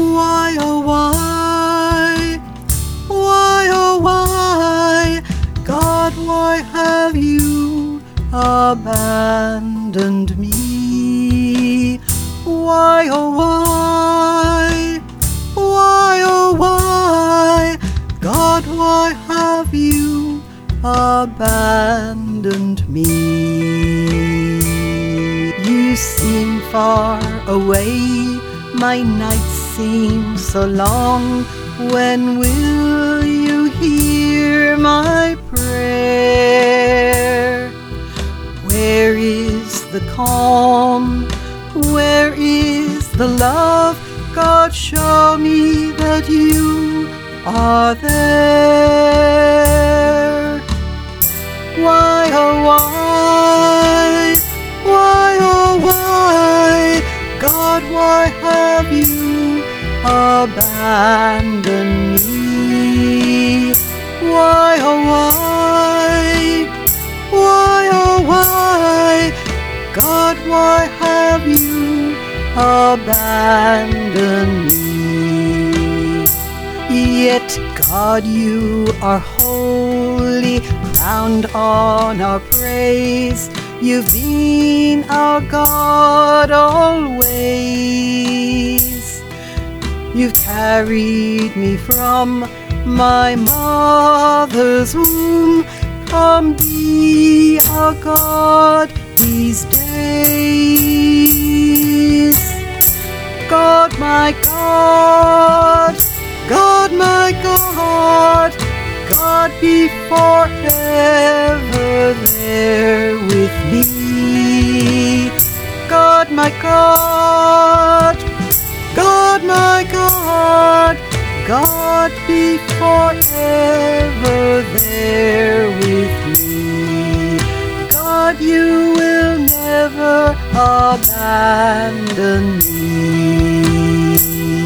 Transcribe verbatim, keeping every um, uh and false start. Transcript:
Why, oh why, why, oh why, God, why have you abandoned me? Why, oh why, why, oh why, God, why have you abandoned me? You seem far away, my nights seem so long. When will you hear my prayer? Where is the calm? Where is the love? God, show me that you are there. Why, oh why, why, oh why, God, why have you abandoned me? Why, oh why, why, oh why, God, why have you abandoned me? Yet, God, you are holy, crowned on our praise. You've been our God always. You've carried me from my mother's womb. Come be our God these days. God, my God, God, my God, God, be forever there with me. God, my God, God, my God, God, be forever there with me. God, you will never abandon me.